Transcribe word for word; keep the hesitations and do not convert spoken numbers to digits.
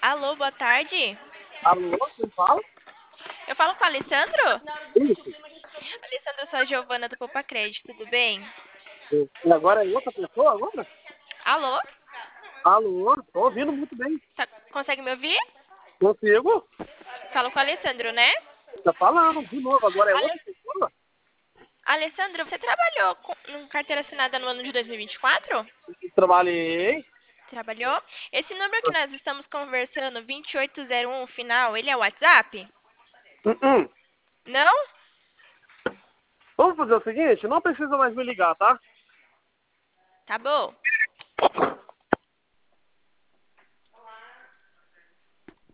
Alô, boa tarde. Alô, quem fala? Eu falo com o Alessandro? Isso. Alessandro, eu sou a Giovana do Poupa Crédito, tudo bem? E agora é outra pessoa agora? Alô? Alô, tô ouvindo muito bem. Tá- consegue me ouvir? Consigo? Falo com o Alessandro, né? Tá falando, de novo, agora é Ale- outra pessoa? Alessandro, você trabalhou com em carteira assinada no ano de dois mil e vinte e quatro? Trabalhei. Trabalhou? Esse número que nós estamos conversando, vinte e oito zero um final, ele é o WhatsApp? Hum, hum. Não? Vamos fazer o seguinte, não precisa mais me ligar, tá? Tá bom.